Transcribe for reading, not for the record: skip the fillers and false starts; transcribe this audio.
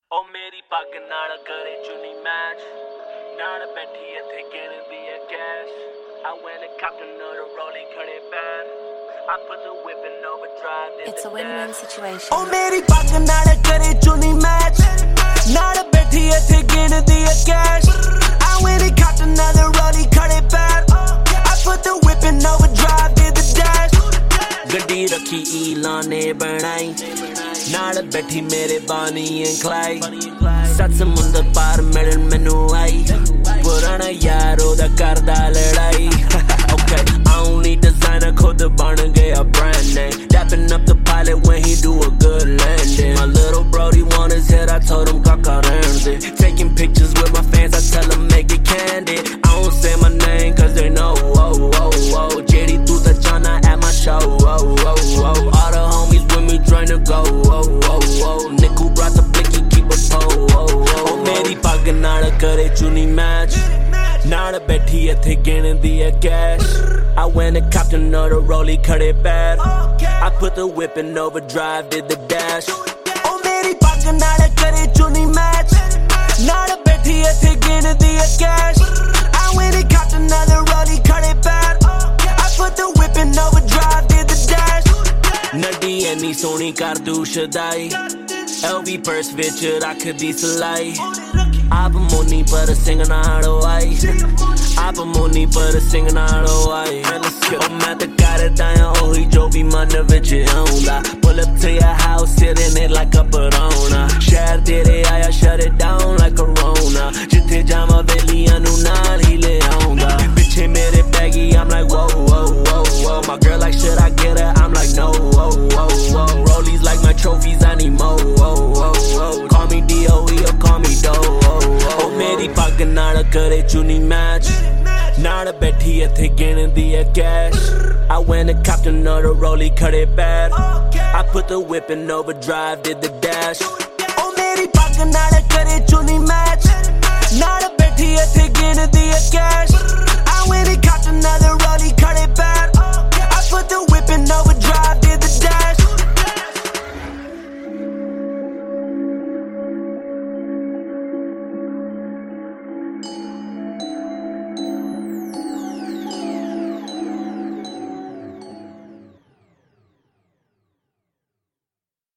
ओ मेरी पग नाल करे चुनी मैच नाल बैठी इत्थे गिनदी है cash I went and copped another rollie खड़े पैर I put the whip in overdrive. It's a win-win situation. ओ मेरी पग नाल करे चुनी मैच नाल बैठी इत्थे गिनदी है cash I went and copped another rollie खड़े पैर I put the whip in overdrive, did the dash. गड्डी रखी ईलाने बनाई नाल बैठी मेरे बानी एंड क्लाइड सत समुंदर पार मिलन मैनू आई पुराना यार ओदा करदा लड़ाई Okay, I don't need designer, खुद बन गया brand name Dapping up the pilot when he do a good landing My little brody want his head, I told him kaka रहने दे Taking pictures with my fans, I tell them make it candid I don't say my name cause they know, oh, oh, oh JD तू तो जाना at my show, oh, oh, oh All the homies with me trying to go, oh, oh, oh Nick who brought the blicky, keep a pole, oh, oh, oh मेरी पग नाल करे चुनी match नाल बैठी इत्थे गिनदी है cash I went and copped another rollie खड़े पैर I put the whip in overdrive, did the dash ओ मेरी पग नाल करे चुनी मैच नाल बैठी इत्थे गिनदी है cash I went and copped another rollie खड़े पैर I put the whip in overdrive, did the dash Naddi इन्नी सोहनी कर दू शदाई LV purse विच रखदी सलाई आप मोनी पर सिंग नालो आई आप मोनी पर सिंग नालो आई मैं तो करदा आ ओही जो भी मन विच आउंदा Pull up to your house sitting it like a Barona शहर तेरे आया shut it down like Corona जिथे जावां वेलियां नू नाल ही ले आउंदा पिछे मेरे baggy I'm like whoa whoa whoa whoa My girl like should I get her I'm like no whoa whoa whoa Rollies like my trophies I need more whoa whoa whoa Call me DOE or call me Doe ओ मेरी पग नाल करे चुनी match नाल बैठी इत्थे गिनदी है cash I went and copped another rollie खड़े पैर I put the whip in overdrive, did the dash ओ मेरी पग नाल करे चुनी मैच नाल बैठी इत्थे गिनदी है कैश